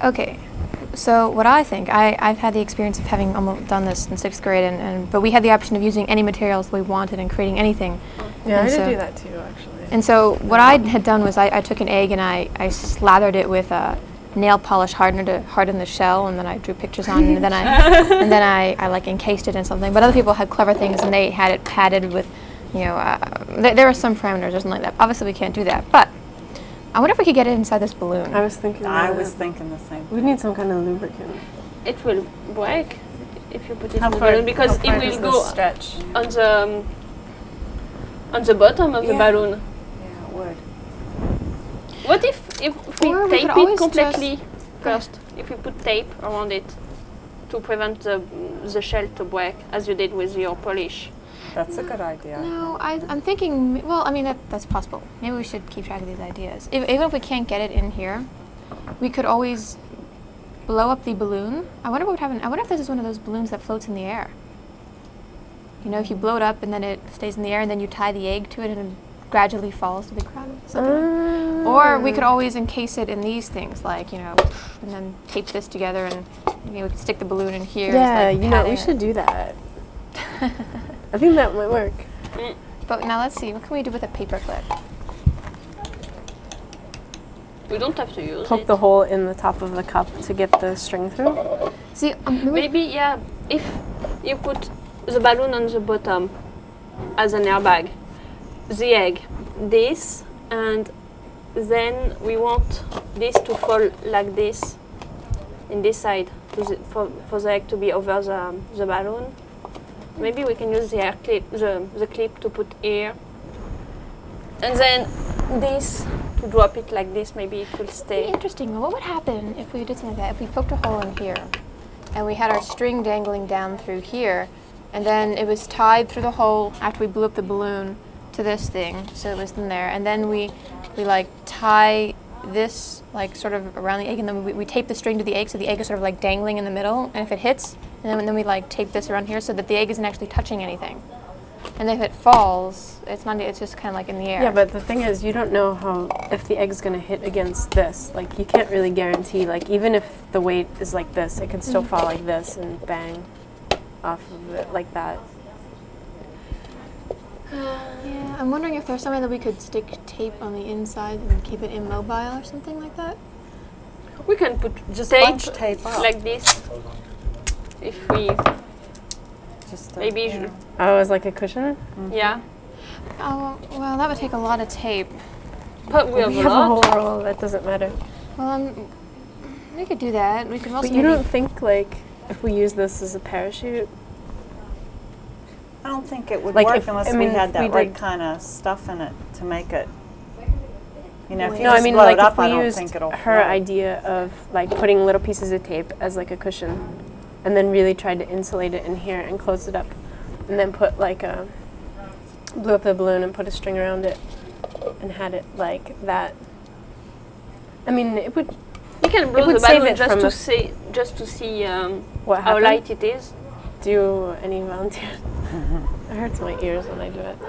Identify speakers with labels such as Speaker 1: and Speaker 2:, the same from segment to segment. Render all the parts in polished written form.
Speaker 1: Okay, so what I think, I've had the experience of having almost done this in 6th grade, but we had the option of using any materials we wanted and creating anything.
Speaker 2: Yeah,
Speaker 1: and
Speaker 2: I did
Speaker 1: so,
Speaker 2: do that too, actually.
Speaker 1: And so what I had done was I took an egg and I slathered it with a nail polish hardener to harden the shell, and then I drew pictures on it, and then I like encased it in something. But other people had clever things, and they had it padded with, there are some parameters or something like that. Obviously, we can't do that, but I wonder if we could get it inside this balloon.
Speaker 2: I was thinking
Speaker 3: the same.
Speaker 2: We need some kind of lubricant.
Speaker 4: It will break if you put it
Speaker 3: How
Speaker 4: in the
Speaker 3: far-
Speaker 4: balloon because
Speaker 3: how
Speaker 4: it
Speaker 3: far
Speaker 4: will
Speaker 3: does
Speaker 4: go
Speaker 3: this stretch?
Speaker 4: on the bottom of the balloon.
Speaker 3: Yeah, it would.
Speaker 4: What if we
Speaker 1: Or we
Speaker 4: tape
Speaker 1: could
Speaker 4: it
Speaker 1: always
Speaker 4: completely first? If we put tape around it to prevent the shell to break, as you did with your polish.
Speaker 3: That's a good idea.
Speaker 1: No, I'm thinking, well, I mean, that's possible. Maybe we should keep track of these ideas. Even if we can't get it in here, we could always blow up the balloon. I wonder what would happen. I wonder if this is one of those balloons that floats in the air. If you blow it up and then it stays in the air, and then you tie the egg to it and it gradually falls to the ground. Or we could always encase it in these things, like, and then tape this together, and we could stick the balloon in here.
Speaker 2: Yeah, we should do that. I think that might work.
Speaker 1: But now let's see, what can we do with a paper clip?
Speaker 4: We don't have to use
Speaker 2: Poke
Speaker 4: it.
Speaker 2: the hole in the top of the cup to get the string through.
Speaker 1: See,
Speaker 4: Maybe, yeah, if you put the balloon on the bottom as an airbag, the egg, this, and then we want this to fall like this in this side for the egg to be over the balloon. Maybe we can use the air clip, the clip to put here, and then this to drop it like this. Maybe it will stay.
Speaker 1: Interesting. What would happen if we did something like that? If we poked a hole in here, and we had our string dangling down through here, and then it was tied through the hole after we blew up the balloon to this thing, so it was in there, and then we like tie this like sort of around the egg, and then we tape the string to the egg, so the egg is sort of like dangling in the middle, and if it hits, and then we like tape this around here so that the egg isn't actually touching anything. And if it falls, it's just kind of like in the air.
Speaker 2: Yeah, but the thing is, you don't know if the egg's gonna hit against this. Like, you can't really guarantee, like, even if the weight is like this, it could still fall like this and bang off of it like that.
Speaker 1: Yeah, I'm wondering if there's some way that we could stick tape on the inside and keep it immobile or something like that.
Speaker 4: We can put
Speaker 3: Just
Speaker 4: tape,
Speaker 3: bunch tape up.
Speaker 4: like this. If we maybe
Speaker 2: Oh, as like a cushion?
Speaker 4: yeah.
Speaker 1: Oh, well, that would take a lot of tape.
Speaker 4: But we have
Speaker 2: We
Speaker 4: a
Speaker 2: have a
Speaker 4: lot.
Speaker 2: whole roll, that doesn't matter.
Speaker 1: Well, we could do that. We could also.
Speaker 2: But you don't think, like, if we use this as a parachute?
Speaker 3: I don't think it would
Speaker 2: Like
Speaker 3: work
Speaker 2: if-
Speaker 3: unless
Speaker 2: I mean,
Speaker 3: we had
Speaker 2: if
Speaker 3: that
Speaker 2: we
Speaker 3: right
Speaker 2: did-
Speaker 3: kind of stuff in it to make it. If you
Speaker 2: No,
Speaker 3: just
Speaker 2: I mean,
Speaker 3: blow
Speaker 2: like,
Speaker 3: it up,
Speaker 2: if
Speaker 3: I
Speaker 2: we
Speaker 3: don't
Speaker 2: used
Speaker 3: think it'll
Speaker 2: her
Speaker 3: float.
Speaker 2: idea of, like, putting little pieces of tape as, like, a cushion, and then really tried to insulate it in here and close it up, and then put, like, blew up the balloon and put a string around it, and had it like that. I mean, it would.
Speaker 4: You can blow
Speaker 2: would
Speaker 4: the
Speaker 2: save
Speaker 4: balloon
Speaker 2: it from
Speaker 4: just to see
Speaker 2: what
Speaker 4: how
Speaker 2: happened.
Speaker 4: light it is.
Speaker 2: Do any volunteers? It hurts my ears when I do it.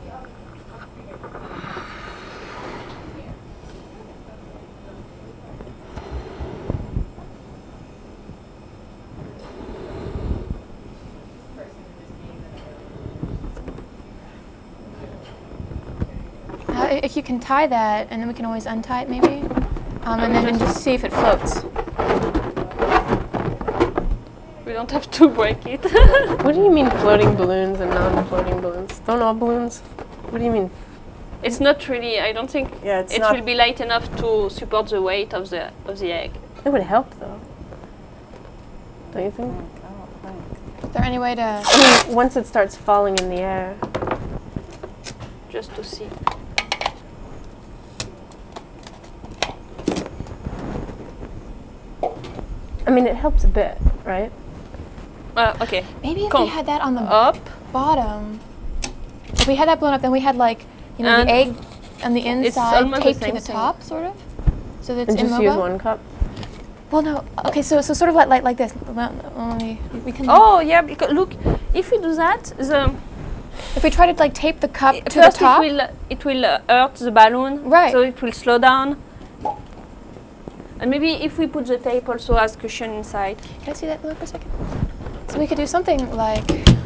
Speaker 1: If you can tie that, and then we can always untie it, maybe, and then just see if it floats.
Speaker 4: We don't have to break it.
Speaker 2: What do you mean floating balloons and non-floating balloons? Don't all balloons? What do you mean?
Speaker 4: It's not really. I don't think
Speaker 3: Yeah, it's
Speaker 4: it
Speaker 3: not.
Speaker 4: will be light enough to support the weight of the egg.
Speaker 2: It would help though. Don't you think?
Speaker 3: I don't think.
Speaker 1: Is there any way to?
Speaker 2: I mean, once it starts falling in the air.
Speaker 4: Just to see.
Speaker 2: I mean, it helps a bit, right?
Speaker 4: Okay.
Speaker 1: Maybe if
Speaker 4: Come
Speaker 1: we had that on the
Speaker 4: up.
Speaker 1: bottom. If we had that blown up, then we had like,
Speaker 4: And
Speaker 1: the egg on the
Speaker 4: it's
Speaker 1: inside
Speaker 4: almost the
Speaker 1: taped to
Speaker 4: same
Speaker 1: the
Speaker 4: thing.
Speaker 1: top, sort of. So that it's
Speaker 2: And just
Speaker 1: immobile.
Speaker 2: use one cup.
Speaker 1: Well, no. Okay, so sort of like this. We can.
Speaker 4: Oh yeah, because look, if we do that,
Speaker 1: If we try to like tape the cup to the
Speaker 4: first
Speaker 1: top.
Speaker 4: it will hurt the balloon,
Speaker 1: Right.
Speaker 4: so it will slow down. And maybe if we put the tape also as cushion inside.
Speaker 1: Can I see that balloon for a second? So we could do something like,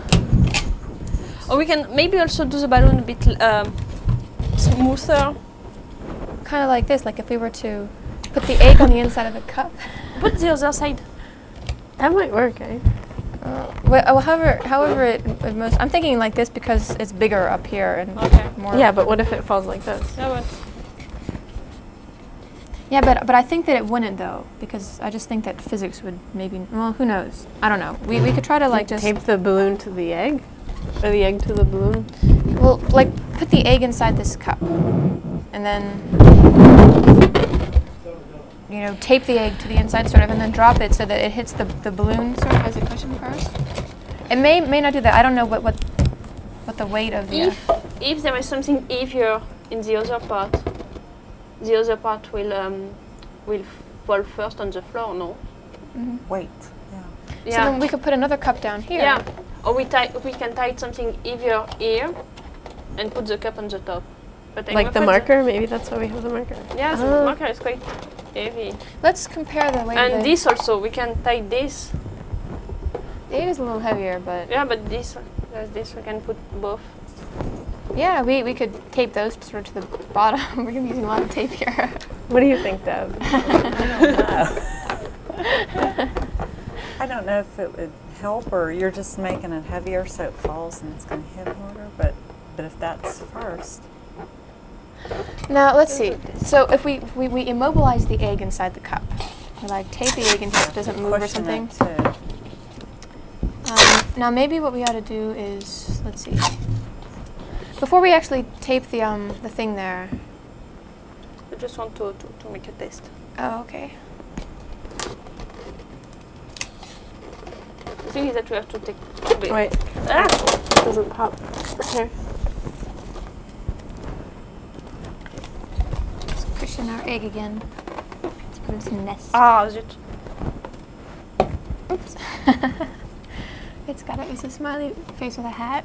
Speaker 4: Or we can maybe also do the balloon a bit smoother.
Speaker 1: kind of like this, like if we were to put the egg on the inside of the cup.
Speaker 4: Put the other side.
Speaker 2: That might work, eh?
Speaker 1: However it most, I'm thinking like this because it's bigger up here and
Speaker 4: Okay.
Speaker 1: more.
Speaker 2: Yeah, but what if it falls like this?
Speaker 4: Yeah, but
Speaker 1: Yeah, but I think that it wouldn't though, because I just think that physics would maybe, well, who knows? I don't know. We could try to like just,
Speaker 2: Tape the balloon to the egg? Or the egg to the balloon?
Speaker 1: well, like put the egg inside this cup and then, you know, tape the egg to the inside sort of and then drop it so that it hits the balloon sort of as a cushion first. It may not do that. I don't know what the weight of the,
Speaker 4: if there is something heavier in the other part will fall first on the floor, no?
Speaker 3: Weight. Yeah.
Speaker 1: so then we could put another cup down here.
Speaker 4: Yeah. Or we can tie something heavier here and put the cup on the top. But I'm
Speaker 2: Like the
Speaker 4: afraid
Speaker 2: marker? Maybe that's why we have the marker.
Speaker 4: Yeah, the marker is quite heavy.
Speaker 1: Let's compare the weight
Speaker 4: And
Speaker 1: of the,
Speaker 4: this also, we can tie this.
Speaker 1: the egg is a little heavier, but
Speaker 4: Yeah, but this we can put both.
Speaker 1: yeah, we could tape those sort of to the bottom. We're gonna be using a lot of tape here.
Speaker 2: What do you think, Deb?
Speaker 3: I don't know if it would help or you're just making it heavier so it falls and it's going to hit harder, but if that's first.
Speaker 1: Now let's see. So if we immobilize the egg inside the cup, we like tape the egg in so it doesn't move or
Speaker 3: Cushion
Speaker 1: something.
Speaker 3: it too.
Speaker 1: Now maybe what we ought to do is, let's see. Before we actually tape the thing there.
Speaker 4: I just want to make a test.
Speaker 1: Oh, okay.
Speaker 4: The thing is that we have to take two bit.
Speaker 2: Wait,
Speaker 4: Ah!
Speaker 2: it doesn't pop. Here.
Speaker 1: Let's cushion our egg again. Let's put in some nest.
Speaker 4: Ah, zut.
Speaker 1: Oops. It's a smiley face with a hat.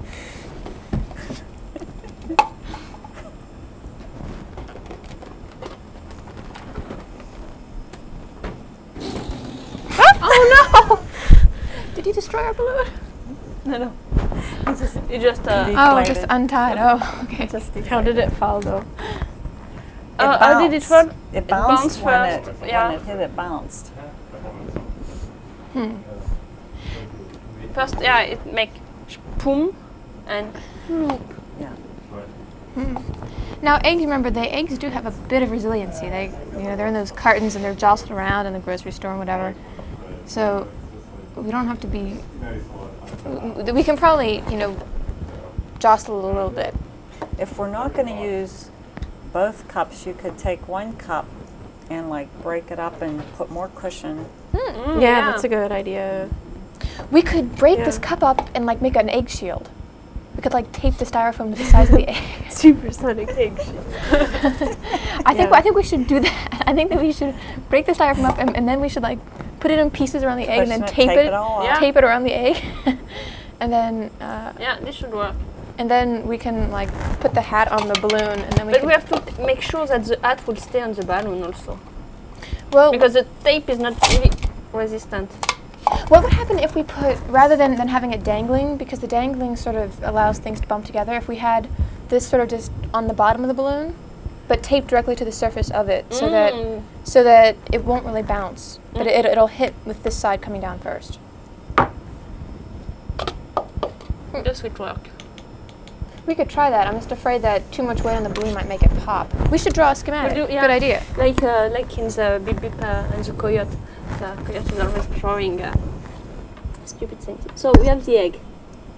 Speaker 1: Oh no! Did you destroy our balloon?
Speaker 4: No. It just
Speaker 1: Oh, just untied. Oh, okay.
Speaker 2: How did it fall, though?
Speaker 4: how did it fall?
Speaker 3: It bounced when
Speaker 4: first.
Speaker 3: when it hit, it bounced.
Speaker 4: First, yeah, it make boom and
Speaker 3: Yeah.
Speaker 1: Now eggs, remember, the eggs do have a bit of resiliency. They, they're in those cartons and they're jostled around in the grocery store and whatever. So we don't have to be. We can probably, jostle it a little bit.
Speaker 3: If we're not going to use both cups, you could take one cup and like break it up and put more cushion.
Speaker 2: Yeah, that's a good idea.
Speaker 1: We could break this cup up and like make an egg shield. We could like tape the styrofoam to the size of the egg.
Speaker 2: Supersonic egg shield.
Speaker 1: I think we should do that. I think that we should break the styrofoam up and then we should like put it in pieces around the egg and then
Speaker 3: Cushion it,
Speaker 1: tape it
Speaker 3: all
Speaker 4: Yeah.
Speaker 3: up.
Speaker 1: tape it around the egg. And then
Speaker 4: yeah, this should work.
Speaker 1: and then we can like put the hat on the balloon and then
Speaker 4: But we have to make sure that the hat will stay on the balloon also,
Speaker 1: well,
Speaker 4: because the tape is not really resistant.
Speaker 1: what would happen if we put, rather than having it dangling, because the dangling sort of allows things to bump together, if we had this sort of just on the bottom of the balloon, but taped directly to the surface of it, so that it won't really bounce, but it'll hit with this side coming down first.
Speaker 4: This would work.
Speaker 1: We could try that. I'm just afraid that too much weight on the balloon might make it pop. We should draw a schematic. Good idea.
Speaker 4: Like in the Bip Bip and the coyote. The coyote is always drawing stupid things. So we have the egg.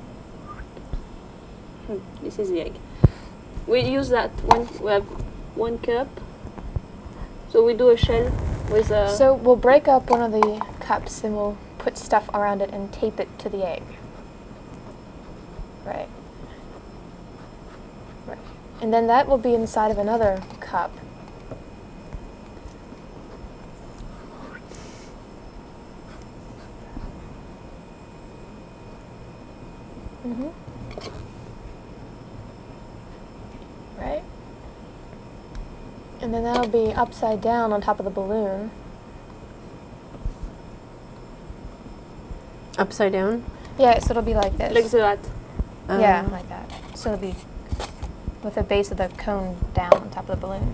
Speaker 4: This is the egg. We use that one. We have 1 cup. So we do a shell with a.
Speaker 1: So we'll break up one of the cups and we'll put stuff around it and tape it to the egg. Right. Right. And then that will be inside of another cup. Right? And And then that'll be upside down on top of the balloon.
Speaker 2: Upside down?
Speaker 1: Yeah, so it'll be like this.
Speaker 4: Like that.
Speaker 1: Yeah, like that. So it'll be with the base of the cone down on top of the balloon.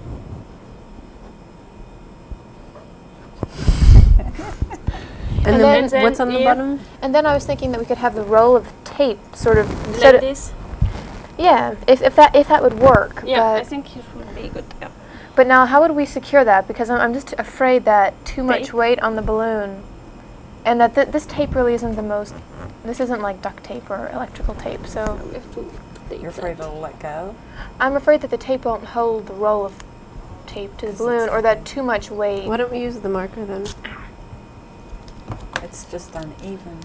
Speaker 2: And
Speaker 1: then-
Speaker 2: then what's on the
Speaker 4: here-
Speaker 2: bottom?
Speaker 1: And then I was thinking that we could have the roll of tape sort of
Speaker 4: Like
Speaker 1: set it-
Speaker 4: this.
Speaker 1: Yeah, if that would work.
Speaker 4: Yeah, I
Speaker 1: But,
Speaker 4: think it would be good. Yeah.
Speaker 1: but now how would we secure that? Because I'm just afraid that too much
Speaker 4: Tape?
Speaker 1: weight on the balloon, and that this tape really isn't the most. This isn't like duct tape or electrical tape. So
Speaker 4: We have to tape
Speaker 3: You're afraid
Speaker 4: that.
Speaker 3: it'll let go?
Speaker 1: I'm afraid that the tape won't hold the roll of tape to the
Speaker 3: 'Cause
Speaker 1: balloon,
Speaker 3: it's
Speaker 1: or that
Speaker 3: heavy.
Speaker 1: too much weight.
Speaker 2: Why don't we use the marker then?
Speaker 3: It's just uneven.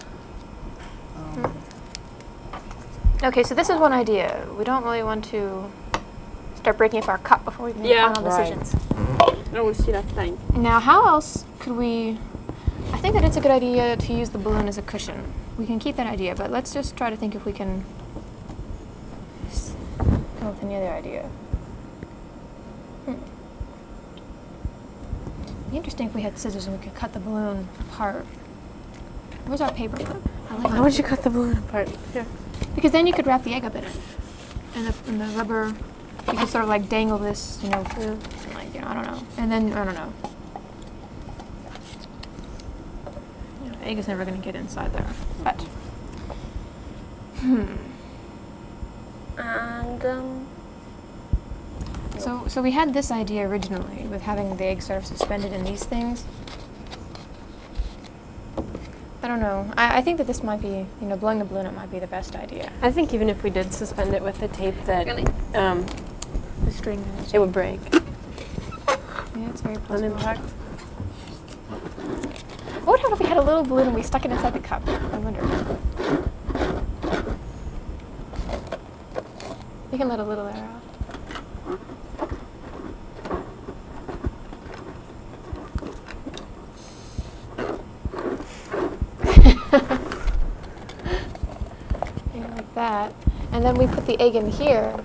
Speaker 1: Okay, so this is one idea. We don't really want to start breaking up our cup before we make
Speaker 4: Yeah.
Speaker 1: final
Speaker 3: Right.
Speaker 1: decisions.
Speaker 4: I will see that time.
Speaker 1: Now, how else could we? I think that it's a good idea to use the balloon as a cushion. We can keep that idea, but let's just try to think if we can come up with any other idea. It'd be interesting if we had scissors and we could cut the balloon apart. Where's our paper clip? I like
Speaker 2: Why
Speaker 1: that
Speaker 2: would you
Speaker 1: paper
Speaker 2: cut the balloon apart? Here.
Speaker 1: Because then you could wrap the egg up in it, and the rubber. You could sort of like dangle this, through, like I don't know, and then I don't know. The egg is never going to get inside there, but.
Speaker 4: And
Speaker 1: So we had this idea originally with having the egg sort of suspended in these things. I don't know. I think that this might be, blowing the balloon up might be the best idea.
Speaker 2: I think even if we did suspend it with the tape, that
Speaker 4: Really?
Speaker 1: The string.
Speaker 2: it would break
Speaker 1: Yeah, it's very
Speaker 2: on
Speaker 1: possible.
Speaker 2: impact.
Speaker 1: What would happen if we had a little balloon and we stuck it inside the cup? I wonder. You can let a little air out. Yeah, like that. And then we put the egg in here.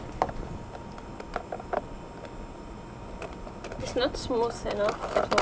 Speaker 4: it's not smooth enough. So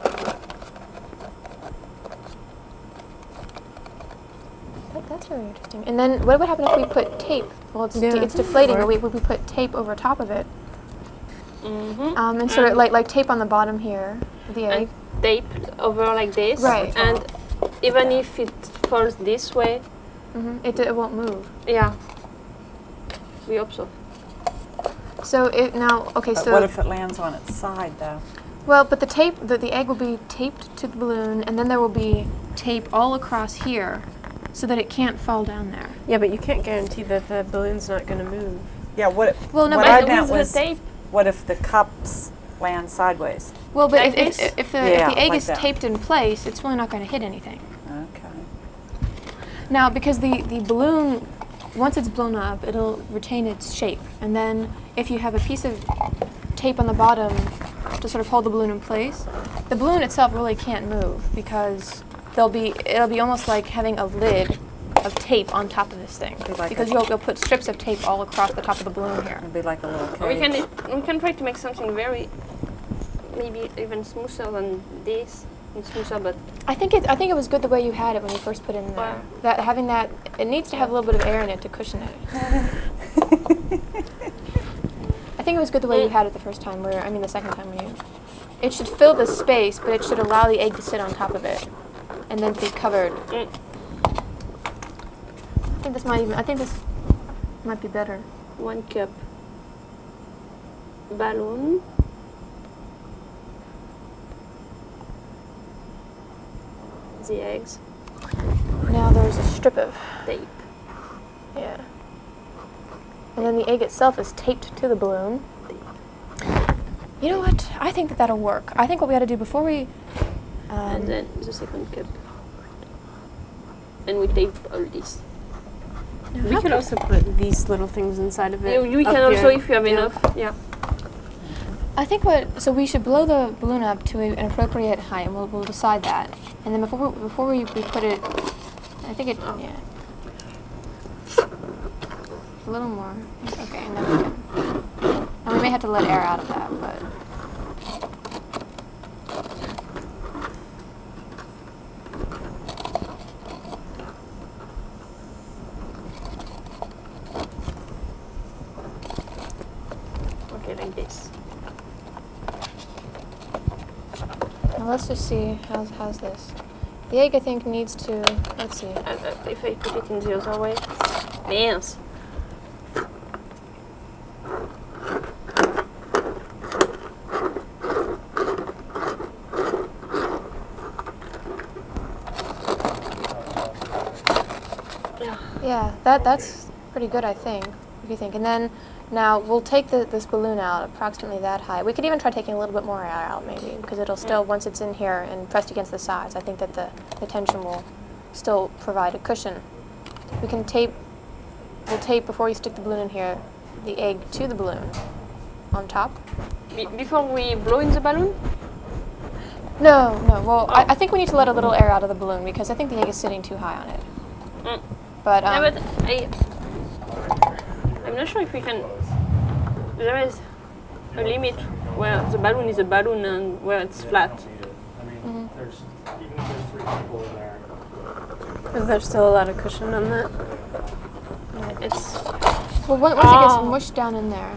Speaker 1: That's very interesting. And then what would happen if we put tape? Well, it's
Speaker 2: Yeah.
Speaker 1: it's deflating, but
Speaker 2: Work.
Speaker 1: we put tape over top of it,
Speaker 4: mm-hmm.
Speaker 1: and sort of like tape on the bottom here of the egg.
Speaker 4: And taped over like this.
Speaker 1: Right.
Speaker 4: And even if it falls this way,
Speaker 1: It won't move.
Speaker 4: yeah. We hope so.
Speaker 1: So it now okay.
Speaker 3: But
Speaker 1: So
Speaker 3: what if it lands on its side, though?
Speaker 1: well, but the egg will be taped to the balloon, and then there will be tape all across here, so that it can't fall down there.
Speaker 2: Yeah, but you can't guarantee that the balloon's not going to move.
Speaker 3: Yeah, what
Speaker 1: Well, no,
Speaker 3: what
Speaker 1: but
Speaker 3: I
Speaker 1: the
Speaker 3: meant
Speaker 4: with
Speaker 3: was,
Speaker 4: the tape.
Speaker 3: what if the cups land sideways?
Speaker 1: Well, but
Speaker 4: Like
Speaker 1: if
Speaker 4: this?
Speaker 1: if the
Speaker 3: Yeah,
Speaker 1: egg
Speaker 3: like
Speaker 1: is
Speaker 3: that.
Speaker 1: taped in place, it's really not going to hit anything.
Speaker 3: Okay.
Speaker 1: Now, because the balloon, once it's blown up, it'll retain its shape. And then if you have a piece of tape on the bottom to sort of hold the balloon in place, the balloon itself really can't move because it'll be almost like having a lid of tape on top of this thing.
Speaker 3: Be like
Speaker 1: Because
Speaker 3: a-
Speaker 1: you'll put strips of tape all across the top of the balloon here.
Speaker 3: It'd be like a little
Speaker 4: We
Speaker 3: cage.
Speaker 4: can try to make something maybe even smoother than this. It's smoother, but
Speaker 1: I think it was good the way you had it when you first put it in there.
Speaker 4: Wow.
Speaker 1: That having that, it needs to have a little bit of air in it to cushion it. I think it was good the way you had it the first time, the second time when you. It should fill the space, but it should allow the egg to sit on top of it, and then be covered. I think this might be better.
Speaker 4: 1 cup balloon. The eggs,
Speaker 1: Now there's a strip of
Speaker 4: tape.
Speaker 1: yeah, and then the egg itself is taped to the balloon. You know what? I think that'll work. I think what we got to do before we.
Speaker 4: And then the second cup. And we tape all this.
Speaker 2: We could also put these little things inside of it.
Speaker 4: You
Speaker 2: up
Speaker 4: can also,
Speaker 2: here.
Speaker 4: if you have
Speaker 2: Yeah.
Speaker 4: enough. Yeah.
Speaker 1: I think so we should blow the balloon up to an appropriate height, and we'll decide that. And then before we put it, I think yeah. A little more. Okay, and then we can. And we may have to let air out of that, but Well, let's just see. How's this? The egg, I think, needs to. Let's see.
Speaker 4: If I put it in the other way. Yes.
Speaker 1: Yeah, that's pretty good, I think. What do you think? And then now we'll take this balloon out approximately that high. We could even try taking a little bit more air out, maybe, because it'll still, once it's in here and pressed against the sides, I think that the tension will still provide a cushion. We can tape. We'll tape before you stick the balloon in here, the egg to the balloon on top.
Speaker 4: Before we blow in the balloon?
Speaker 1: No. Well, I think we need to let a little air out of the balloon because I think the egg is sitting too high on it.
Speaker 4: Mm.
Speaker 1: But
Speaker 4: Yeah, but I'm not sure if we can. There is a limit where the balloon is a balloon and where it's flat.
Speaker 5: I mean, there's even if there's 3 people in there.
Speaker 2: Is there still a lot of cushion on that?
Speaker 4: It's
Speaker 1: well, once it gets mushed down in there.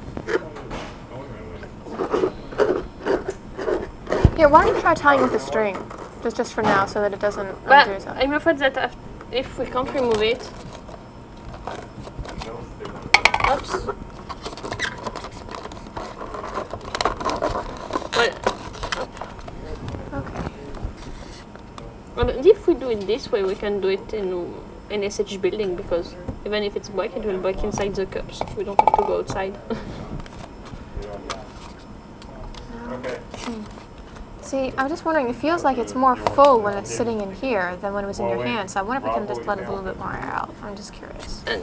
Speaker 1: Yeah, why don't you try tying with a string, just for now, so that it doesn't undo
Speaker 4: But
Speaker 1: itself.
Speaker 4: I'm afraid that if we can't remove it. Oops. Well,
Speaker 1: Okay.
Speaker 4: well, if we do it this way, we can do it in an SH building because even if it's black, it will break inside the cups. We don't have to go outside.
Speaker 1: See, I'm just wondering, it feels like it's more full when it's sitting in here than when it was in your hand, so I wonder if we can just let a little bit more air out. I'm just curious.
Speaker 4: And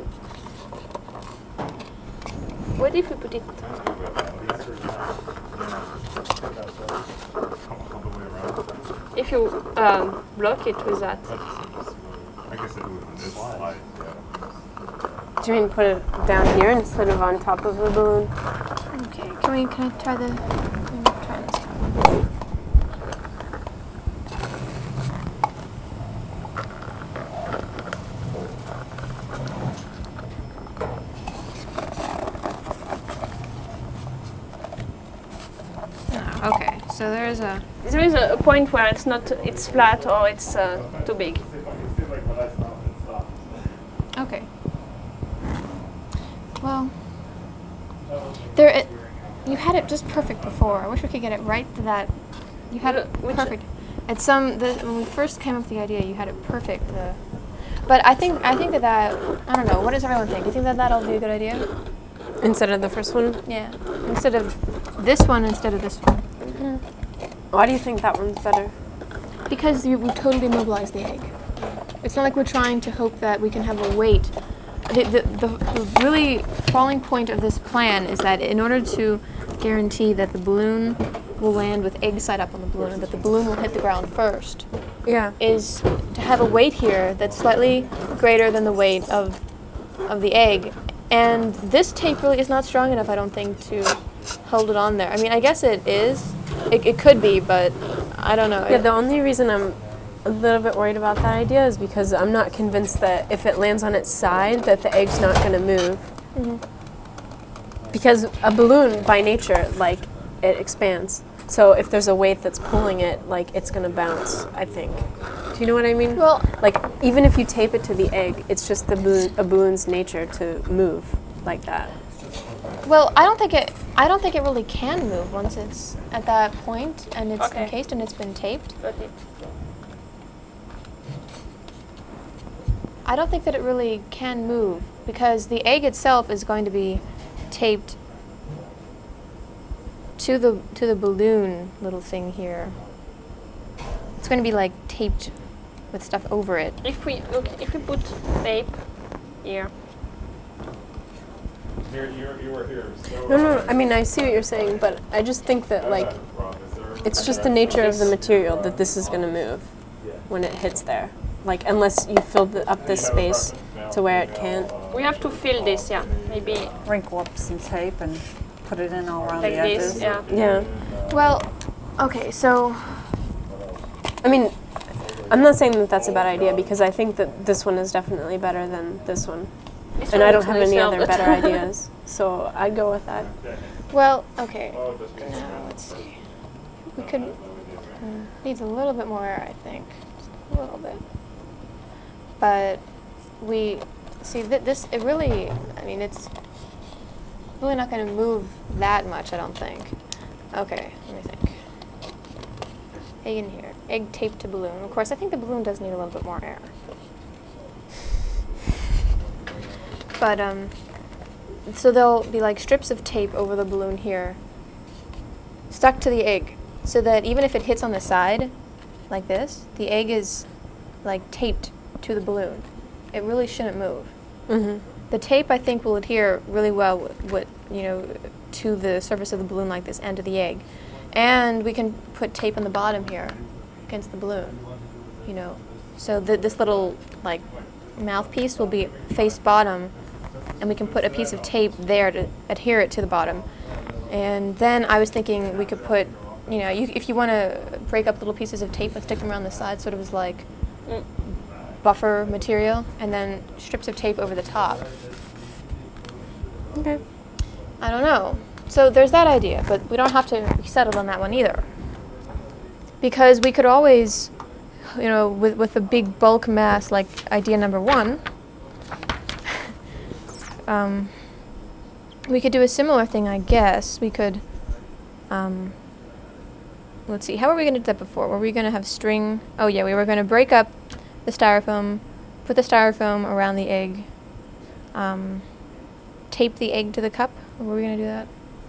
Speaker 4: what if we put it? If you block it with that.
Speaker 6: I guess it was this slide, yeah.
Speaker 2: Do you mean put it down here instead of on top of the balloon?
Speaker 1: Okay, can I try the? Let me try this time. Okay, so there is
Speaker 4: a point where it's flat or it's too big.
Speaker 1: Okay. Well, you had it just perfect before. I wish we could get it right to that. You had it perfect. At when we first came up with the idea, you had it perfect. But I think that I don't know. What does everyone think? Do you think that that'll be a good idea?
Speaker 2: Instead of the first one?
Speaker 1: Yeah. Instead of this one, instead of this one.
Speaker 2: Why do you think that one's better?
Speaker 1: Because we totally mobilize the egg. It's not like we're trying to hope that we can have a weight. The really falling point of this plan is that in order to guarantee that the balloon will land with egg side up on the balloon and that the balloon will hit the ground first,
Speaker 2: Yeah.
Speaker 1: is to have a weight here that's slightly greater than the weight of the egg. And this tape really is not strong enough, I don't think, to hold it on there. I mean, I guess it is. It could be, but I don't know.
Speaker 2: Yeah, the only reason I'm a little bit worried about that idea is because I'm not convinced that if it lands on its side that the egg's not going to move.
Speaker 1: Mm-hmm.
Speaker 2: Because a balloon, by nature, like, it expands. So if there's a weight that's pulling it, like, it's going to bounce, I think. Do you know what I mean?
Speaker 1: Well,
Speaker 2: like, even if you tape it to the egg, it's just a balloon's nature to move like that.
Speaker 1: well, I don't think it really can move once it's at that point and it's
Speaker 4: Okay.
Speaker 1: encased and it's been taped.
Speaker 4: Got it.
Speaker 1: I don't think that it really can move because the egg itself is going to be taped to the balloon little thing here. It's going to be like taped with stuff over it.
Speaker 4: If we put tape here.
Speaker 6: You were here. So
Speaker 2: No, I mean, I see what you're saying, but I just think that, like, it's just the nature of the material that this is going to move when it hits there. Like, unless you filled up this space to where it can't.
Speaker 4: We have to fill this, yeah. Maybe
Speaker 3: Wrinkle up some tape and put it in all around
Speaker 4: like
Speaker 3: the edges.
Speaker 4: this, yeah.
Speaker 2: Yeah.
Speaker 1: Well, okay, so
Speaker 2: I mean, I'm not saying that that's a bad idea because I think that this one is definitely better than this one.
Speaker 4: This
Speaker 2: And
Speaker 4: one
Speaker 2: I don't
Speaker 4: looks
Speaker 2: have any
Speaker 4: nicer,
Speaker 2: other
Speaker 4: but-
Speaker 2: better ideas. So I'd go with that.
Speaker 1: well, okay. Now let's see. We could Needs a little bit more air, I think. Just a little bit. But we see that this, it really, I mean, it's really not going to move that much, I don't think. Okay, let me think. Egg in here. Egg taped to balloon. Of course, I think the balloon does need a little bit more air. But, so there'll be like strips of tape over the balloon here, stuck to the egg, so that even if it hits on the side, like this, the egg is like taped to the balloon. It really shouldn't move. The tape, I think, will adhere really well with, to the surface of the balloon like this and to the egg. And we can put tape on the bottom here against the balloon, so that this little like mouthpiece will be face bottom, and we can put a piece of tape there to adhere it to the bottom. And then I was thinking we could put, if you want to break up little pieces of tape and stick them around the side, sort of as like buffer material, and then strips of tape over the top.
Speaker 2: Okay.
Speaker 1: I don't know. So there's that idea, but we don't have to be settled on that one either. Because we could always, with a big bulk mass like idea number 1, we could do a similar thing, I guess. We could, let's see, how were we going to do that before? Were we going to have string? Oh yeah, we were going to break up the styrofoam, put the styrofoam around the egg, tape the egg to the cup. Or were we going to do that?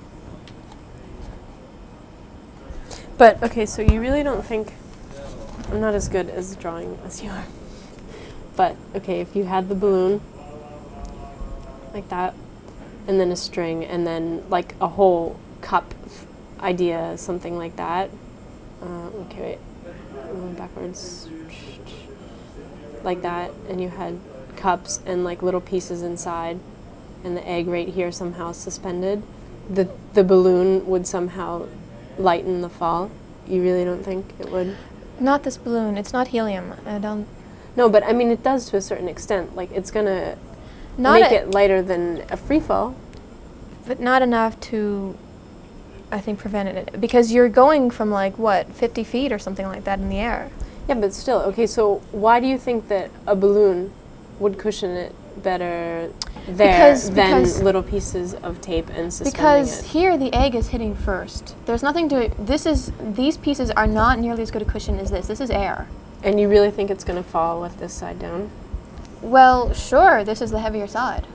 Speaker 2: But, okay, so you really don't think, I'm not as good as drawing as you are, but, okay, if you had the balloon, like that, and then a string, and then, like, a whole cup idea, something like that. Okay, wait, going backwards. Like that, and you had cups and, like, little pieces inside, and the egg right here somehow suspended. The balloon would somehow lighten the fall. You really don't think it would?
Speaker 1: Not this balloon. It's not helium. I don't.
Speaker 2: No, but I mean it does to a certain extent. Like it's gonna make it lighter than a free fall.
Speaker 1: But not enough to, I think, prevent it. Because you're going from like, what, 50 feet or something like that in the air.
Speaker 2: Yeah, but still, okay, so why do you think that a balloon would cushion it better there than little pieces of tape and suspending
Speaker 1: because
Speaker 2: it?
Speaker 1: Here the egg is hitting first. There's nothing to, these pieces are not nearly as good a cushion as this. This is air.
Speaker 2: And you really think it's going to fall with this side down?
Speaker 1: Well, sure, this is the heavier side.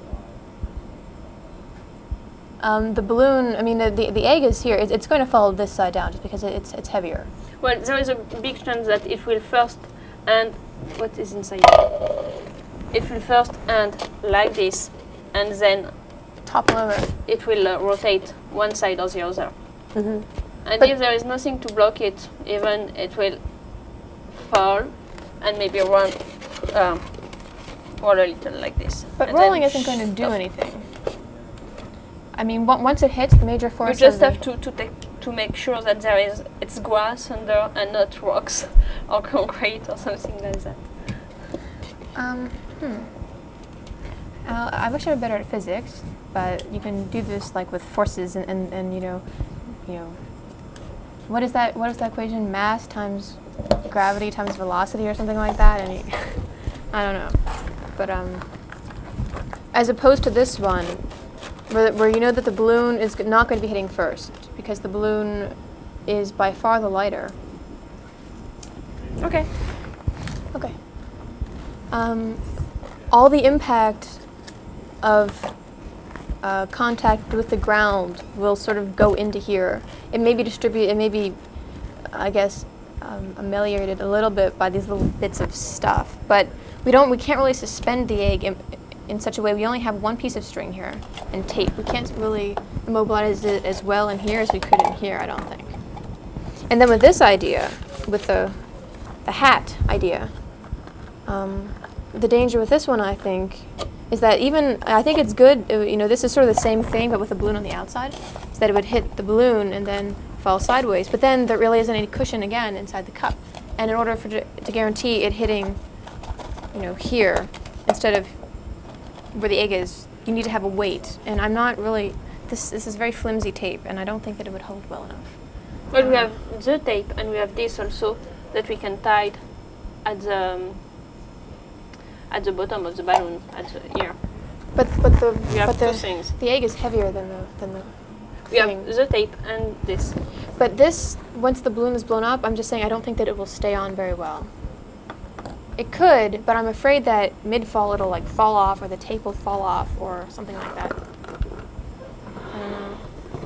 Speaker 1: The balloon, I mean, the egg is here. It's going to fall this side down just because it's heavier.
Speaker 4: Well, there is a big chance that it will first end, what is inside? It will first end like this, and then
Speaker 1: Topple over.
Speaker 4: it will rotate one side or the other.
Speaker 2: Mm-hmm.
Speaker 4: And
Speaker 1: But
Speaker 4: if there is nothing to block it, even it will fall and maybe roll a little like this.
Speaker 1: But
Speaker 4: and
Speaker 1: rolling
Speaker 4: then
Speaker 1: isn't going to do
Speaker 4: stop.
Speaker 1: anything. I mean, once it hits the major force,
Speaker 4: You just have to make sure that it's grass under and not rocks or concrete or something like that.
Speaker 1: I wish I were better at physics, but you can do this like with forces and what is that equation? Mass times gravity times velocity or something like that. And I don't know, but as opposed to this one, where you know that the balloon is not going to be hitting first because the balloon is by far the lighter.
Speaker 4: Okay.
Speaker 1: Okay. All the impact of contact with the ground will sort of go into here. It may be distributed, it may be, I guess, ameliorated a little bit by these little bits of stuff. But we can't really suspend the egg in such a way. We only have one piece of string here and tape. We can't really immobilize it as well in here as we could in here, I don't think. And then with this idea, with the hat idea, the danger with this one, I think, is that I think it's good, this is sort of the same thing, but with a balloon on the outside, is that it would hit the balloon and then fall sideways. But then there really isn't any cushion again inside the cup. And in order to guarantee it hitting, here, instead of where the egg is, you need to have a weight. And I'm not really, this is very flimsy tape, and I don't think that it would hold well enough.
Speaker 4: Well, we have the tape and we have this also that we can tie at the bottom of the balloon at the ear.
Speaker 1: But the
Speaker 4: We have
Speaker 1: but
Speaker 4: two things.
Speaker 1: the egg is heavier than the
Speaker 4: We have
Speaker 1: thing.
Speaker 4: the tape and this.
Speaker 1: But this, once the balloon is blown up, I'm just saying I don't think that it will stay on very well. It could, but I'm afraid that mid-fall it'll like fall off, or the tape will fall off, or something like that. I don't know.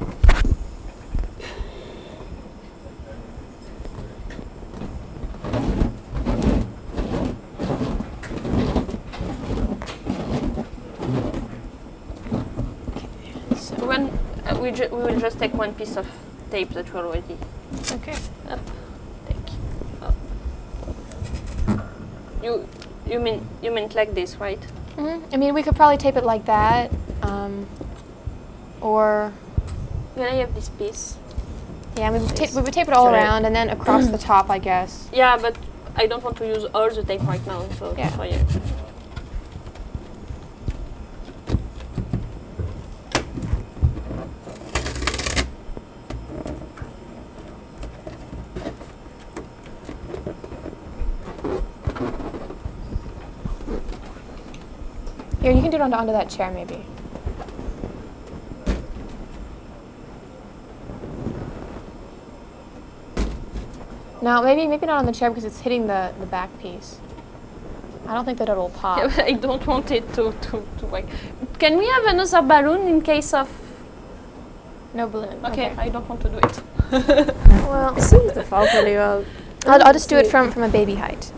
Speaker 4: When we will just take one piece of tape that we already
Speaker 1: Okay.
Speaker 4: up. Take. Up. You meant like this, right?
Speaker 1: I mean, we could probably tape it like that, or
Speaker 4: Can I have this piece?
Speaker 1: yeah, we would tape it all
Speaker 2: Sorry.
Speaker 1: around and then across the top, I guess.
Speaker 4: Yeah, but I don't want to use all the tape right now, so
Speaker 1: Yeah.
Speaker 4: for you.
Speaker 1: Here, you can do it onto that chair, maybe. No, maybe not on the chair because it's hitting the back piece. I don't think that it'll pop.
Speaker 4: Yeah, but I don't want it to work. Can we have another balloon in case of?
Speaker 1: No balloon.
Speaker 4: Okay, I don't want to do it.
Speaker 1: Well,
Speaker 2: It seems to fall pretty well.
Speaker 1: I'll just do it from a baby height.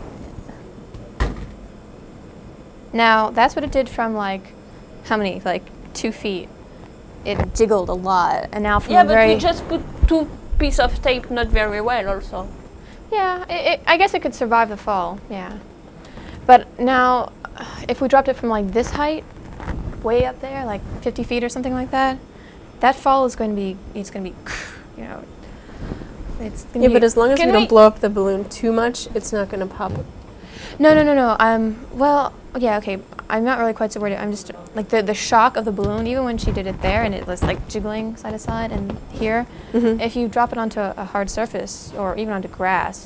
Speaker 1: Now, that's what it did from like, how many? Like 2 feet. It jiggled a lot, and now from
Speaker 4: Yeah,
Speaker 1: a
Speaker 4: but
Speaker 1: very
Speaker 4: we just put 2 pieces of tape not very well also.
Speaker 1: yeah. I guess it could survive the fall. Yeah, but now, if we dropped it from like this height, way up there, like 50 feet or something like that, that fall is going to be it's going to be, you know, it's going to
Speaker 2: Yeah,
Speaker 1: be.
Speaker 2: but as long as we
Speaker 4: Can
Speaker 2: don't
Speaker 4: we-
Speaker 2: blow up the balloon too much, it's not going to pop.
Speaker 1: No. Well, yeah, okay. I'm not really quite so worried. I'm just like the shock of the balloon, even when she did it there and it was like jiggling side to side and here.
Speaker 2: Mhm.
Speaker 1: If you drop it onto a hard surface or even onto grass,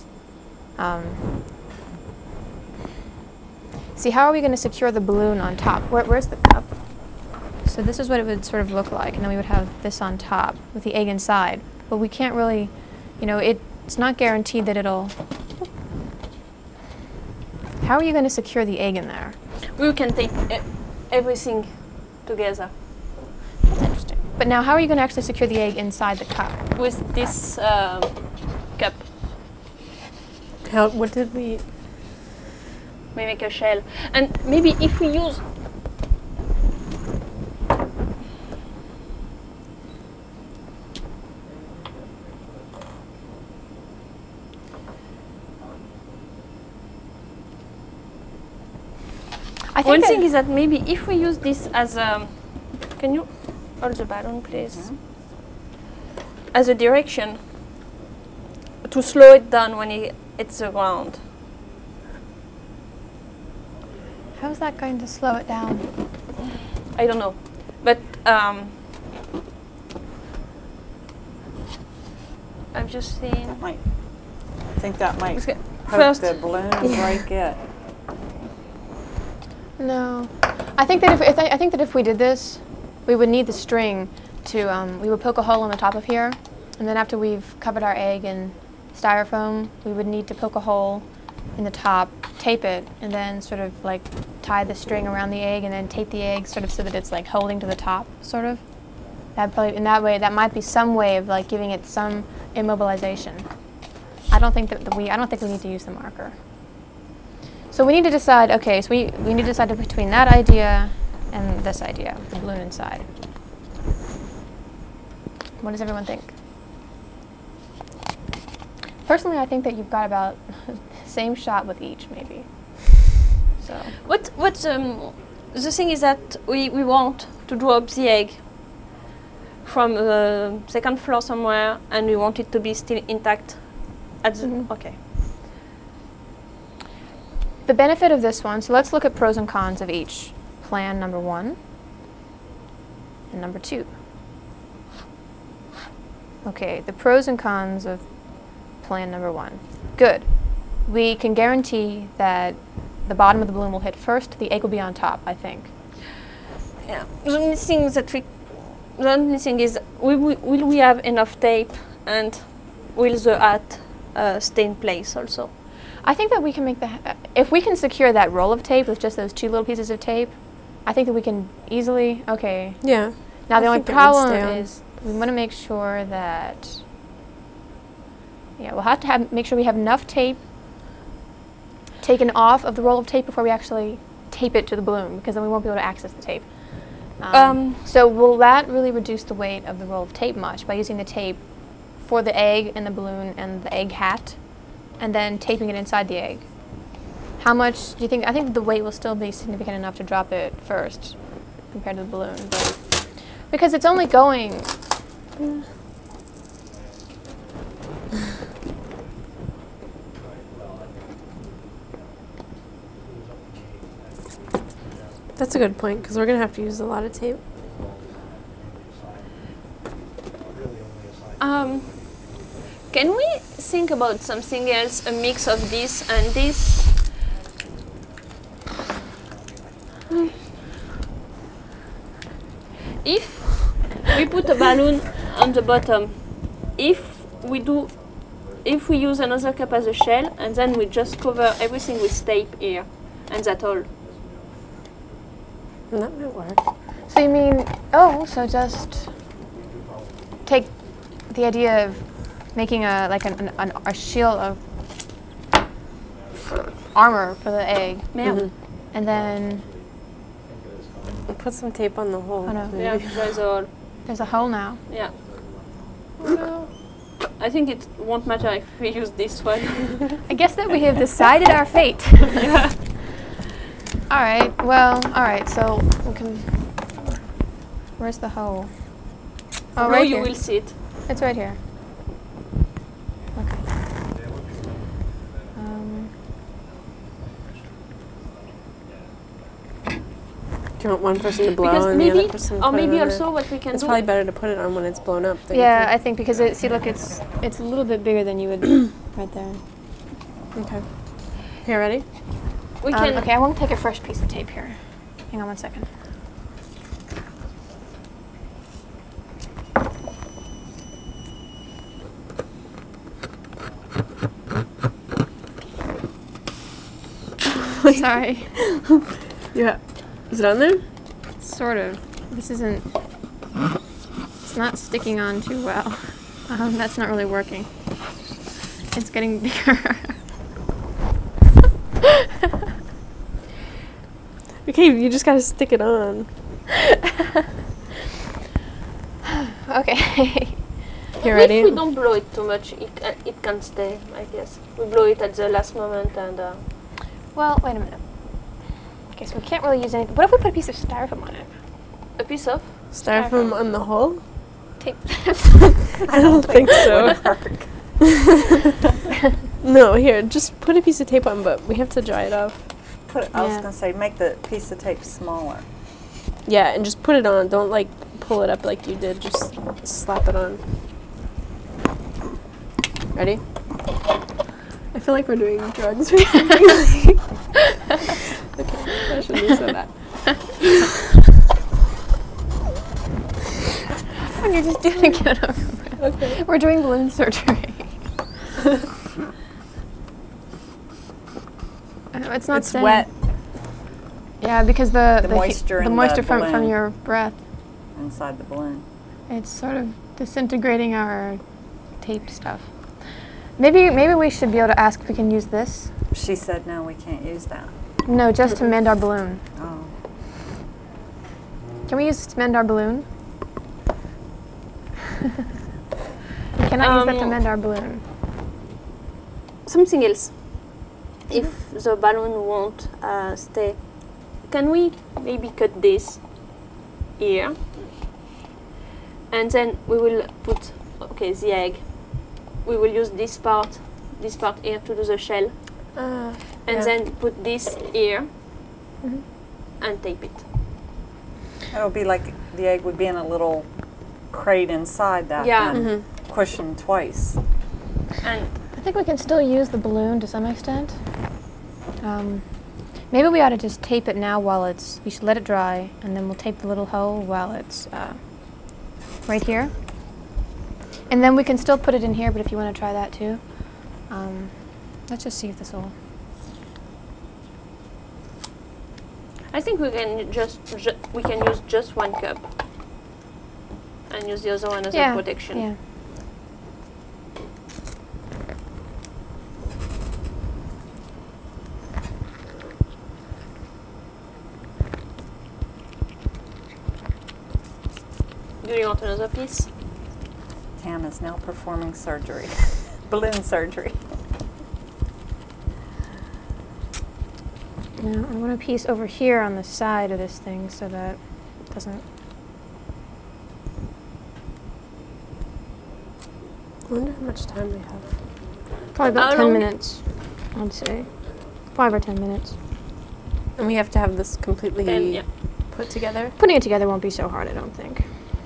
Speaker 1: see, how are we going to secure the balloon on top? Where's the cup? So this is what it would sort of look like, and then we would have this on top with the egg inside. But we can't really, you know, it's not guaranteed that it'll. How are you going to secure the egg in there?
Speaker 4: We can take everything together
Speaker 1: That's interesting. But now, how are you going to actually secure the egg inside the cup?
Speaker 4: with this cup.
Speaker 2: What did we?
Speaker 4: We make a shell, and maybe if we use.
Speaker 1: I think
Speaker 4: One
Speaker 1: that-
Speaker 4: thing is that maybe if we use this as a, can you hold the balloon, please? As a direction to slow it down when it hits the ground.
Speaker 1: How is that going to slow it down?
Speaker 4: I don't know, but I've just seen.
Speaker 3: I think that might
Speaker 4: Okay,
Speaker 3: poke
Speaker 4: first-
Speaker 3: the balloon and break it.
Speaker 1: No, I think that if we did this, we would need the string to. We would poke a hole in the top of here, and then after we've covered our egg in styrofoam, we would need to poke a hole in the top, tape it, and then sort of like tie the string around the egg, and then tape the egg sort of so that it's like holding to the top, sort of. That probably in that way that might be some way of like giving it some immobilization. I don't think we need to use the marker. So we need to decide, okay, so we need to decide between that idea and this idea, the balloon inside. What does everyone think? Personally, I think that you've got about same shot with each, maybe. So
Speaker 4: What the thing is that we want to drop the egg from the second floor somewhere, and we want it to be still intact. At the, Okay.
Speaker 1: the benefit of this one, so let's look at pros and cons of each. Plan number 1 and number 2. Okay, the pros and cons of plan number 1. Good. We can guarantee that the bottom of the balloon will hit first, the egg will be on top, I think.
Speaker 4: Yeah. The only thing is, will we have enough tape, and will the hat stay in place also?
Speaker 1: I think that we can make if we can secure that roll of tape with just those 2 little pieces of tape, I think that we can easily, okay.
Speaker 2: Yeah.
Speaker 1: Now the
Speaker 2: I
Speaker 1: only
Speaker 2: think it would
Speaker 1: problem
Speaker 2: stay on.
Speaker 1: is we want to make sure that, yeah, we'll have to make sure we have enough tape taken off of the roll of tape before we actually tape it to the balloon, because then we won't be able to access the tape. So will that really reduce the weight of the roll of tape much by using the tape for the egg and the balloon and the egg hat, and then taping it inside the egg? How much do you think? I think the weight will still be significant enough to drop it first compared to the balloon, but because it's only going.
Speaker 2: That's a good point, because we're going to have to use a lot of tape.
Speaker 4: Can we think about something else, a mix of this and this? If we put a balloon on the bottom, if we use another cup as a shell, and then we just cover everything with tape here, and that's all.
Speaker 2: That might work.
Speaker 1: So you mean, so just take the idea of making a shield of armor for the egg,
Speaker 4: Merde.
Speaker 1: and then
Speaker 2: Put some tape on the hole.
Speaker 1: Oh, no.
Speaker 4: Yeah, that's all.
Speaker 1: there's a hole now.
Speaker 4: Yeah. I think it won't matter if we use this one.
Speaker 1: I guess that we have decided our fate. All right. Well. All right. So we can. Where's the hole? Oh,
Speaker 4: No,
Speaker 1: right
Speaker 4: you
Speaker 1: here.
Speaker 4: will see it.
Speaker 1: It's right here. Okay.
Speaker 2: Do you want one person to blow
Speaker 4: Because
Speaker 2: and the
Speaker 4: maybe,
Speaker 2: other person to
Speaker 4: or
Speaker 2: put it
Speaker 4: maybe
Speaker 2: on
Speaker 4: also
Speaker 2: there?
Speaker 4: what we can
Speaker 2: It's
Speaker 4: do.
Speaker 2: probably better to put it on when it's blown up. don't you
Speaker 1: Yeah, I
Speaker 2: think?
Speaker 1: think because see, look, it's a little bit bigger than you would right there.
Speaker 2: Okay. Here, ready?
Speaker 4: We can.
Speaker 1: Okay, I want to take a fresh piece of tape here. Hang on 1 second. Sorry.
Speaker 2: Yeah. Is it on there?
Speaker 1: Sort of. This isn't. It's not sticking on too well. That's not really working. It's getting bigger.
Speaker 2: Okay, you just gotta stick it on.
Speaker 1: Okay.
Speaker 2: You ready?
Speaker 4: If we don't blow it too much, it can stay, I guess. We blow it at the last moment and...
Speaker 1: Well, wait a minute. Okay, so we can't really use anything. What if we put a piece of styrofoam on it?
Speaker 4: a piece of...
Speaker 2: Styrofoam on the hole?
Speaker 1: Tape.
Speaker 2: I don't think so. No, here, just put a piece of tape on, but we have to dry it off.
Speaker 3: I was
Speaker 1: Yeah.
Speaker 3: going to say, make the piece of tape smaller.
Speaker 2: Yeah, and just put it on. Don't, like, pull it up like you did. Just slap it on. Ready? I feel like we're doing drugs or something. Okay, I shouldn't have said that.
Speaker 1: You're just doing it over.
Speaker 2: Okay.
Speaker 1: We're doing balloon surgery. It's not
Speaker 3: It's
Speaker 1: staying.
Speaker 3: wet
Speaker 1: Yeah, because the
Speaker 3: moisture
Speaker 1: the
Speaker 3: in
Speaker 1: moisture
Speaker 3: the
Speaker 1: from
Speaker 3: balloon.
Speaker 1: your breath.
Speaker 3: inside the balloon.
Speaker 1: It's sort of disintegrating our tape stuff. Maybe we should be able to ask if we can use this.
Speaker 3: She said, no, we can't use that.
Speaker 1: No, just to mend our balloon.
Speaker 3: Oh.
Speaker 1: Can we use to mend our balloon? We cannot use that to mend our balloon.
Speaker 4: Something else. If the balloon won't stay, can we maybe cut this here? And then we will put, the egg. We will use this part here to do the shell. And then put this here and tape it.
Speaker 3: It'll be like the egg would be in a little crate inside that.
Speaker 4: Yeah.
Speaker 3: Then. cushion twice.
Speaker 4: And
Speaker 1: I think we can still use the balloon to some extent. Maybe we ought to just tape it now while it's, we should let it dry, and then we'll tape the little hole while it's right here. And then we can still put it in here, but if you want to try that too. Let's just see if this will.
Speaker 4: I think we can we can use just one cup and use the other one as a protection.
Speaker 1: Yeah.
Speaker 4: Do you want another piece?
Speaker 3: Tam is now performing surgery, balloon surgery.
Speaker 1: Now I want a piece over here on the side of this thing so that it doesn't.
Speaker 2: I wonder how much time we have.
Speaker 1: Probably about
Speaker 4: How
Speaker 1: 10
Speaker 4: long?
Speaker 1: minutes, I'd say. 5 or 10 minutes.
Speaker 2: And we have to have this completely
Speaker 4: Then, yeah.
Speaker 2: put together.
Speaker 1: Putting it together won't be so hard, I don't think.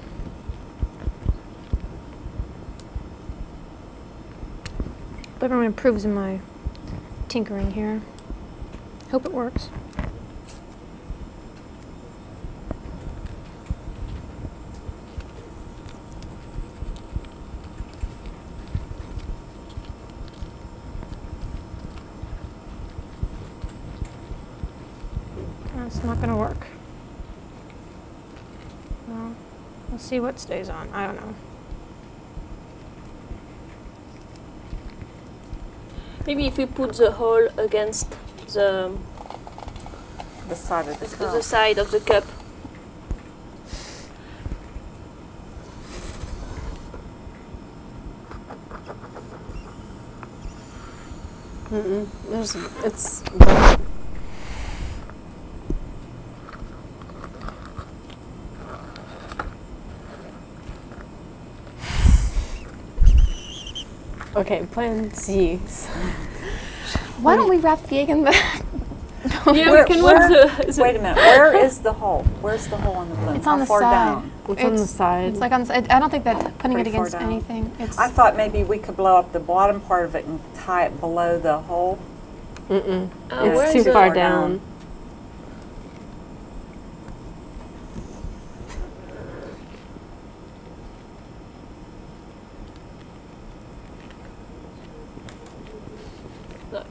Speaker 1: But everyone improves in my tinkering here. Hope it works. That's not gonna work. Well, we'll see what stays on. I don't know.
Speaker 4: Maybe if we put the hole against the
Speaker 3: The side of the cup.
Speaker 4: the side of the cup.
Speaker 2: It's. Okay, plan C.
Speaker 1: Why don't we wrap the egg in the...
Speaker 4: Yeah, we can work the.
Speaker 3: Wait a minute. Where is the hole? Where's the hole on the balloon?
Speaker 1: It's
Speaker 3: How
Speaker 1: on the
Speaker 3: far
Speaker 1: side.
Speaker 3: down?
Speaker 2: It's on the side.
Speaker 1: It's like on the side. I don't think that putting it
Speaker 3: Pretty far
Speaker 1: against
Speaker 3: down.
Speaker 1: anything. It's.
Speaker 3: I thought maybe we could blow up the bottom part of it and tie it below the hole.
Speaker 2: Mm-mm.
Speaker 4: Where
Speaker 2: It's
Speaker 4: is
Speaker 2: too
Speaker 4: the-
Speaker 2: far
Speaker 3: Far down.
Speaker 2: down.
Speaker 4: No.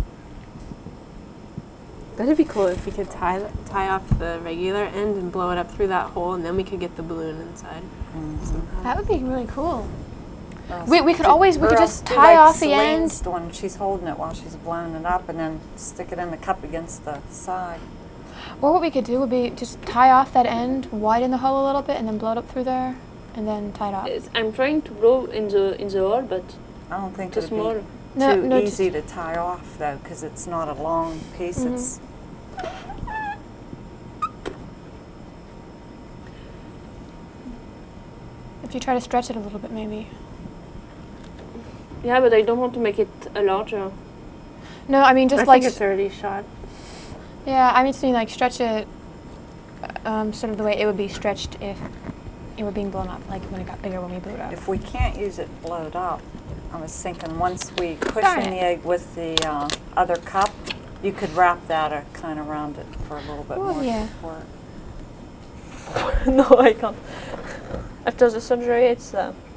Speaker 2: That'd be cool if we could tie off the regular end and blow it up through that hole, and then we could get the balloon inside somehow.
Speaker 1: That would be really cool.
Speaker 3: Or else
Speaker 1: We could
Speaker 3: do-
Speaker 1: always, we
Speaker 3: or
Speaker 1: could
Speaker 3: else
Speaker 1: just
Speaker 3: do
Speaker 1: tie
Speaker 3: like
Speaker 1: off the
Speaker 3: Celine's
Speaker 1: end.
Speaker 3: when she's holding it while she's blowing it up, and then stick it in the cup against the side.
Speaker 1: Or what we could do would be just tie off that end, widen the hole a little bit, and then blow it up through there, and then tie it off.
Speaker 4: I'm trying to blow in the hole, but
Speaker 3: I don't think
Speaker 4: too
Speaker 3: it would
Speaker 4: small.
Speaker 3: be
Speaker 1: No,
Speaker 3: too
Speaker 1: no,
Speaker 3: easy to tie off though, because it's not a long piece.
Speaker 1: Mhm.
Speaker 3: It's
Speaker 1: If you try to stretch it a little bit, maybe.
Speaker 4: Yeah, but I don't want to make it a larger.
Speaker 1: No, I mean just
Speaker 2: I
Speaker 1: like.
Speaker 2: think it's already shot.
Speaker 1: Yeah, I mean to mean like stretch it, sort of the way it would be stretched if it were being blown up, like when it got bigger when we blew it up.
Speaker 3: if we can't use it blowed up, I was thinking once we
Speaker 1: Darn
Speaker 3: cushion
Speaker 1: it.
Speaker 3: the egg with the other cup, you could wrap that kind of around it for a little bit
Speaker 1: Well,
Speaker 3: more
Speaker 1: yeah.
Speaker 3: support.
Speaker 4: No, I can't. After the surgery, it's.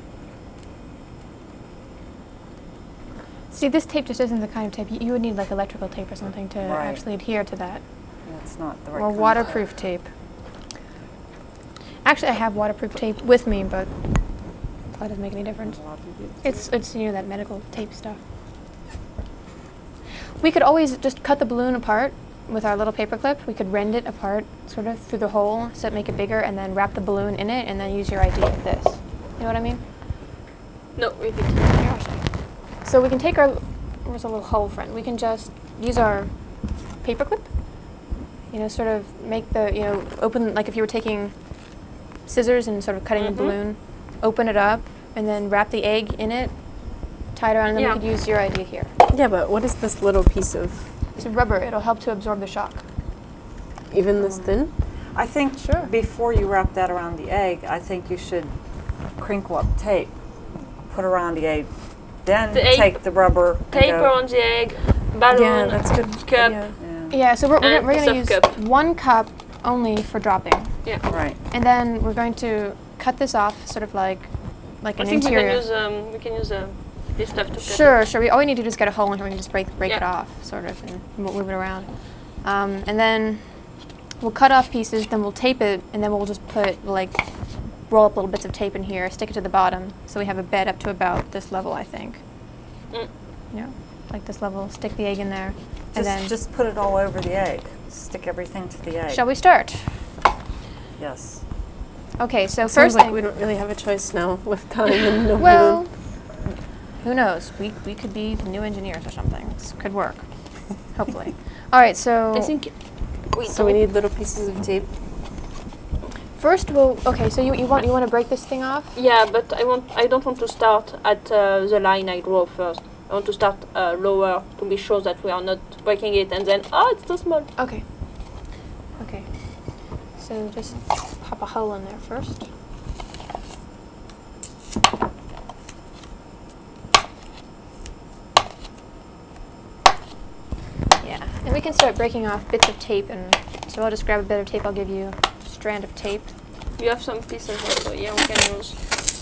Speaker 1: See, this tape just isn't the kind of tape you would need, like electrical tape or something to
Speaker 3: Right.
Speaker 1: actually adhere to that,
Speaker 3: Yeah, it's not the right
Speaker 1: or
Speaker 3: kind of
Speaker 1: waterproof tape. Actually, I have waterproof tape with me, but probably doesn't make any difference.
Speaker 3: A lot of you-
Speaker 1: It's that medical tape stuff. We could always just cut the balloon apart with our little paper clip. We could rend it apart sort of through the hole so it make it bigger, and then wrap the balloon in it, and then use your idea of this. You know what I mean?
Speaker 4: No, repeat.
Speaker 1: Here, I'll show you. So we can take our, where's a little hole front? We can just use our paper clip, sort of make the, open, like if you were taking scissors and sort of cutting the balloon, open it up, and then wrap the egg in it, tie it around, and then
Speaker 4: Yeah.
Speaker 1: we could use your idea here.
Speaker 2: Yeah, but what is this little piece of
Speaker 1: It's rubber. It'll help to absorb the shock.
Speaker 2: even this thin?
Speaker 3: I think
Speaker 1: Sure.
Speaker 3: before you wrap that around the egg, I think you should crinkle up tape put around the egg, then
Speaker 4: The egg-
Speaker 3: take the rubber and
Speaker 4: Tape
Speaker 3: go.
Speaker 4: around the egg, balloon,
Speaker 2: Yeah, that's good.
Speaker 4: cup.
Speaker 2: Yeah.
Speaker 3: Yeah,
Speaker 1: Yeah, so we're
Speaker 4: And
Speaker 1: going to
Speaker 4: piece
Speaker 1: use
Speaker 4: of cup.
Speaker 1: 1 cup only for dropping.
Speaker 3: right.
Speaker 1: And then we're going to cut this off sort of like
Speaker 4: I
Speaker 1: an
Speaker 4: think
Speaker 1: interior.
Speaker 4: we can use this stuff to cut
Speaker 1: Sure. All we need to do is get a hole in here. We can just break it
Speaker 4: Yeah.
Speaker 1: off, sort of, and move it around. And then we'll cut off pieces, then we'll tape it, and then we'll just roll up little bits of tape in here, stick it to the bottom, so we have a bed up to about this level, I think.
Speaker 4: Mm.
Speaker 1: Yeah, like this level. Stick the egg in there, and then
Speaker 3: Just put it all over the egg. Stick everything to the egg.
Speaker 1: shall we start?
Speaker 3: Yes.
Speaker 1: Okay, so
Speaker 2: Sounds
Speaker 1: first
Speaker 2: like
Speaker 1: thing.
Speaker 2: we don't really have a choice now with time and no
Speaker 1: Well,
Speaker 2: balloon.
Speaker 1: who knows? We could be the new engineers or something. This could work. Hopefully. All right, so
Speaker 4: I think. Wait,
Speaker 2: So we need little pieces of tape.
Speaker 1: first okay, so you want to break this thing off?
Speaker 4: Yeah, but I don't want to start at the line I draw first. I want to start lower to be sure that we are not breaking it, and then it's too small.
Speaker 1: Okay. Okay. So just pop a hole in there first. Yeah, and we can start breaking off bits of tape, and so I'll just grab a bit of tape. I'll give you a strand of tape.
Speaker 4: You have some pieces, so yeah, we can use.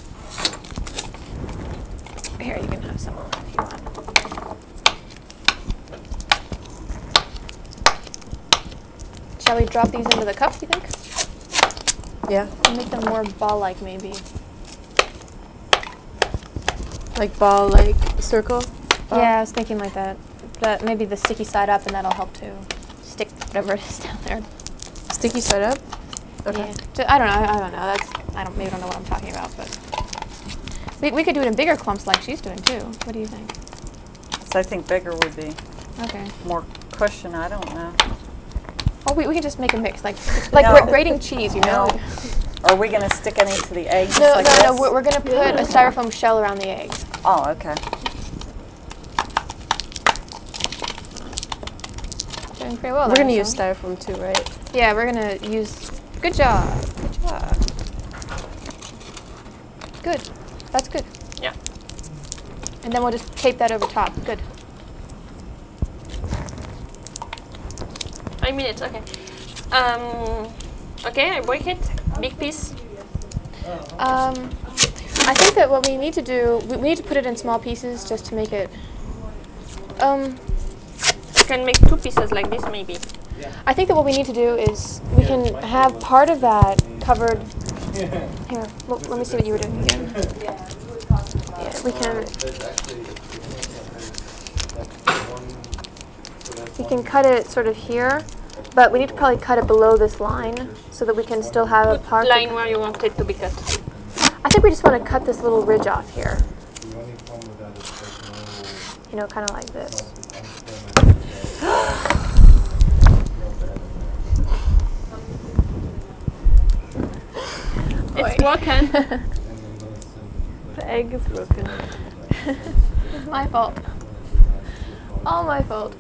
Speaker 1: Here, you can have some if you want. Shall we drop these into the cup, you think?
Speaker 2: Yeah.
Speaker 1: And make them more ball-like, maybe.
Speaker 2: Like ball, like circle. Ball.
Speaker 1: Yeah, I was thinking like that. That maybe the sticky side up, and that'll help to stick whatever it is down there.
Speaker 2: Sticky side up. Okay.
Speaker 1: Yeah. I don't know. I don't know. Maybe don't know what I'm talking about, but we could do it in bigger clumps like she's doing too. What do you think?
Speaker 3: So I think bigger would be
Speaker 1: Okay.
Speaker 3: more cushion. I don't know.
Speaker 1: Oh, we can just make a mix, like
Speaker 3: No.
Speaker 1: grating cheese, you know?
Speaker 3: No. Are we going to stick any to the egg? Just
Speaker 1: No,
Speaker 3: like
Speaker 1: no,
Speaker 3: this?
Speaker 1: no. We're gonna put a styrofoam shell around the egg.
Speaker 3: Oh, okay.
Speaker 1: Doing pretty well.
Speaker 2: We're
Speaker 1: there,
Speaker 2: gonna use
Speaker 1: Shelley.
Speaker 2: styrofoam too, right?
Speaker 1: Yeah, we're gonna use. Good job. Good job. Good. That's good.
Speaker 4: Yeah.
Speaker 1: And then we'll just tape that over top. Good.
Speaker 4: I mean it. Okay. Okay, I break it. Big piece.
Speaker 1: I think that what we need to do, we need to put it in small pieces just to make it.
Speaker 4: You can make 2 pieces like this, maybe.
Speaker 1: I think that what we need to do is we can have part of that covered. Here, let me see what you were doing again. Yeah, we can. We can cut it sort of here, but we need to probably cut it below this line so that we can still have a
Speaker 4: Put
Speaker 1: part.
Speaker 4: line where you want it to be cut.
Speaker 1: I think we just want to cut this little ridge off here. You know, kind of like this.
Speaker 4: It's broken.
Speaker 2: The egg is broken.
Speaker 1: My fault. All my fault.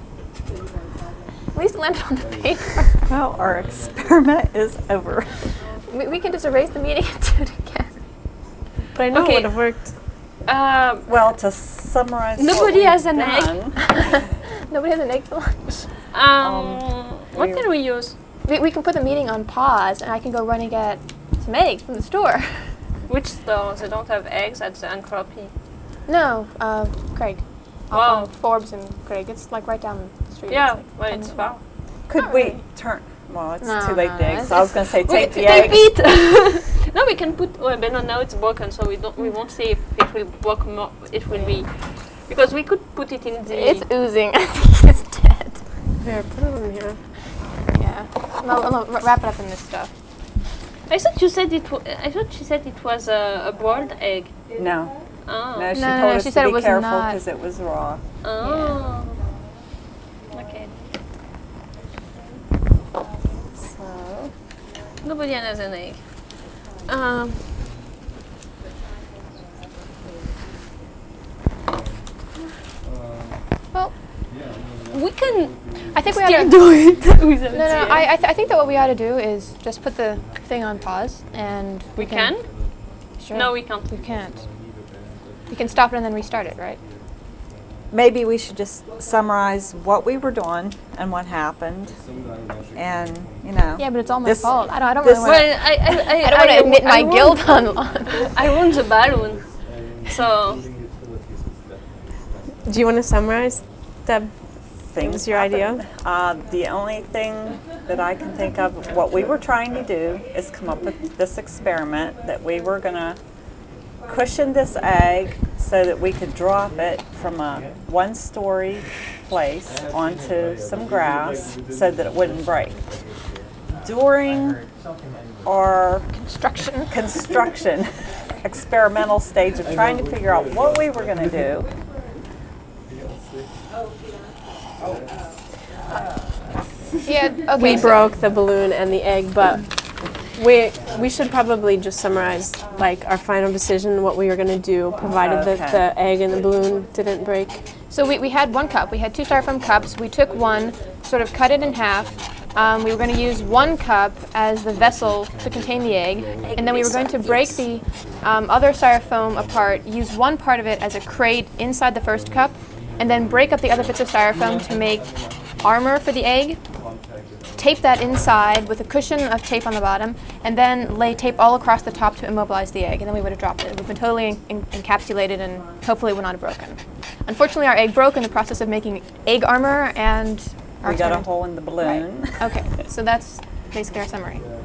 Speaker 1: At least it landed on the paper.
Speaker 3: Well, our experiment is over.
Speaker 1: We can just erase the meeting and do it again.
Speaker 2: But I know
Speaker 4: Okay.
Speaker 2: it would have worked.
Speaker 3: Well, to summarize,
Speaker 4: Nobody
Speaker 3: what
Speaker 4: has
Speaker 3: we've
Speaker 4: an egg.
Speaker 3: done,
Speaker 1: Nobody has an egg for lunch.
Speaker 4: What
Speaker 3: we-
Speaker 4: can we use?
Speaker 1: We can put the meeting on pause, and I can go run and get some eggs from the store.
Speaker 4: Which store? They don't have eggs at the Ancropy.
Speaker 1: No, Craig. Off
Speaker 4: Wow.
Speaker 1: on Forbes and Craig. It's like right down the street.
Speaker 4: Yeah,
Speaker 1: It's like
Speaker 4: well,
Speaker 1: 10
Speaker 4: it's
Speaker 1: minutes.
Speaker 4: far.
Speaker 3: could
Speaker 1: Not
Speaker 3: we
Speaker 1: really.
Speaker 3: turn? Well, it's
Speaker 1: No,
Speaker 3: too late.
Speaker 1: no,
Speaker 3: The
Speaker 1: no,
Speaker 3: eggs.
Speaker 1: it's-
Speaker 3: I was going to say take the
Speaker 4: Take
Speaker 3: eggs.
Speaker 4: it. No, we can put. Well, but no, now it's broken, so we won't see if it will work more. It will be because we could put it in the.
Speaker 1: It's oozing. I think it's dead.
Speaker 2: Here, put it on here.
Speaker 1: Yeah. No, wrap it up in this stuff.
Speaker 4: I thought you said it. I thought she said it was a boiled egg.
Speaker 3: No,
Speaker 4: Oh.
Speaker 3: no. She
Speaker 1: No,
Speaker 3: told
Speaker 1: no,
Speaker 3: us
Speaker 1: she
Speaker 3: to
Speaker 1: said it
Speaker 3: be
Speaker 1: was
Speaker 3: careful
Speaker 1: not.
Speaker 3: because it was raw.
Speaker 4: Oh. Okay.
Speaker 3: So
Speaker 4: Nobody has an egg.
Speaker 1: Well,
Speaker 4: We can
Speaker 1: I think we ought to
Speaker 4: do it without
Speaker 1: No,
Speaker 4: the egg.
Speaker 1: I think that what we ought to do is just put the thing on pause, and
Speaker 4: We can?
Speaker 1: Sure.
Speaker 4: No, we can't.
Speaker 1: We can't. You can stop it and then restart it, right?
Speaker 3: Maybe we should just summarize what we were doing and what happened, and
Speaker 1: Yeah, but it's all my
Speaker 3: This-
Speaker 1: fault. I don't
Speaker 3: this-
Speaker 1: really want
Speaker 4: Well,
Speaker 1: I don't want to admit my guilt on.
Speaker 4: I won the balloon. So
Speaker 2: Do you want to summarize, Deb?
Speaker 3: things
Speaker 2: was your
Speaker 3: happen. The only thing that I can think of, what we were trying to do is come up with this experiment that we were going to cushion this egg so that we could drop it from a one-story place onto some grass so that it wouldn't break. During our construction experimental stage of trying to figure out what we were going to do,
Speaker 1: Yeah. Okay.
Speaker 2: We broke the balloon and the egg, but we should probably just summarize like our final decision, what we were going to do, provided that
Speaker 3: Okay.
Speaker 2: the egg and the balloon didn't break.
Speaker 1: So we had one cup. We had 2 styrofoam cups. We took one, sort of cut it in half. We were going to use 1 cup as the vessel to contain the egg, and then we were going to break the other styrofoam apart, use one part of it as a crate inside the first cup, and then break up the other bits of styrofoam to make armor for the egg, tape that inside with a cushion of tape on the bottom, and then lay tape all across the top to immobilize the egg, and then we would have dropped it. It would have been totally encapsulated and hopefully would not have broken. Unfortunately, our egg broke in the process of making egg armor, and our
Speaker 3: we got a
Speaker 1: experiment-
Speaker 3: hole in the balloon.
Speaker 1: Okay, so that's basically our summary.